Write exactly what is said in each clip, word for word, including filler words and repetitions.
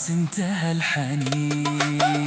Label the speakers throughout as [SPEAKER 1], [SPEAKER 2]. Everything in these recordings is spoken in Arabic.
[SPEAKER 1] خلاص انتهى الحنين.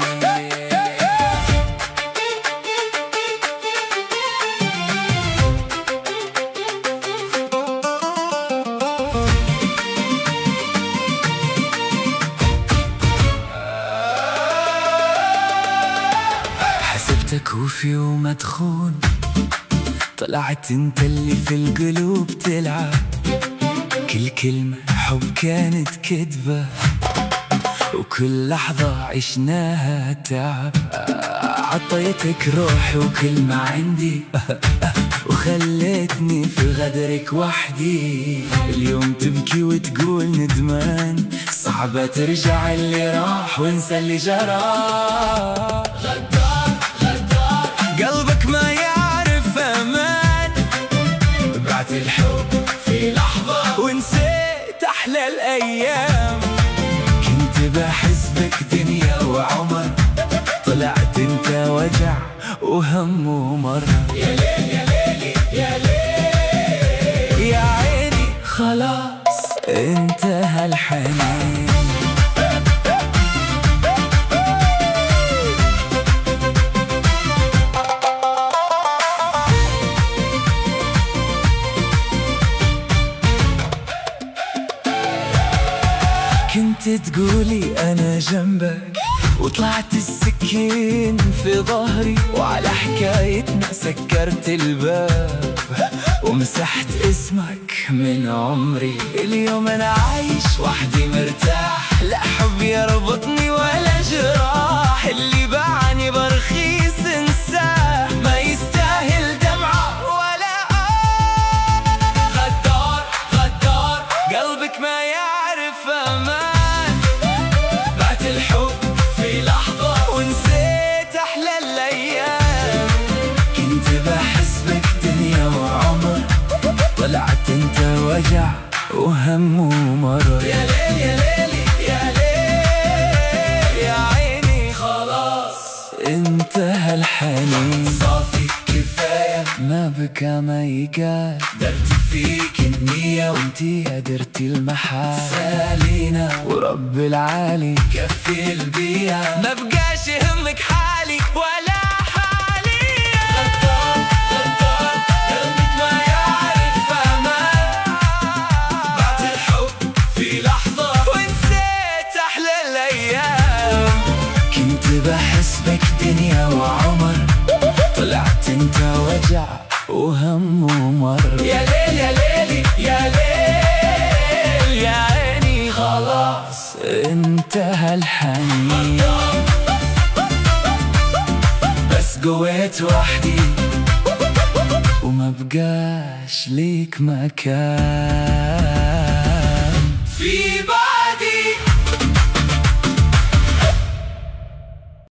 [SPEAKER 1] حسبتك وفي يوم تخون، طلعت انت اللي في القلوب تلعب. كل كلمة حب كانت كذبة، وكل لحظة عشناها تعب. عطيتك روحي وكل ما عندي، وخليتني في غدرك وحدي. اليوم تبكي وتقول ندمان، صعبة ترجع اللي راح وانسى اللي جرى. غدار غدار قلبك ما يعرف امان، بعت الحب في لحظة ونسيت احلى الايام. كنت بحس بك دنيا وعمر، طلعت انت وجع وهم ومرة. يا ليل يا ليلي يا ليل يا عيني، خلاص انتهى الحنين. كنت تقولي أنا جنبك، وطلعت السكين في ظهري، وعلى حكايتنا سكرت الباب ومسحت اسمك من عمري. اليوم أنا عايش وحدي مرتاح، لا حب يربطني ولا جراح. اللي باعني برخيص انساه، ما يستاهل دمعة ولا آه. غدار غدار قلبك ما يعرف أمان، بعت الحب في لحظة ونسيت أحلى الأيام. كنت بحس بك دنيا وعمر، طلعت انت وجع وهم ومرر. يا ليل يا ليلي يا ليل يا عيني، خلاص انتهى الحنين. صافي كفاية ما بكى ما يقال، درت فيك النية وانتي قدرتي المحال. سالينا ورب العالي كفيل بيها، ما بقاش يهمك حالي ولا حالي. غدار غدار قلبك ما يعرف امان، بعت الحب في لحظة ونسيت احلى الايام. كنت بحس بك دنيا وعمر، طلعت انت وجع وهم ومر. يا ليل يا ليلي يا ليل يا عيني، خلاص انتهى الحنين. بس قويت وحدي وما بقاش ليك مكان.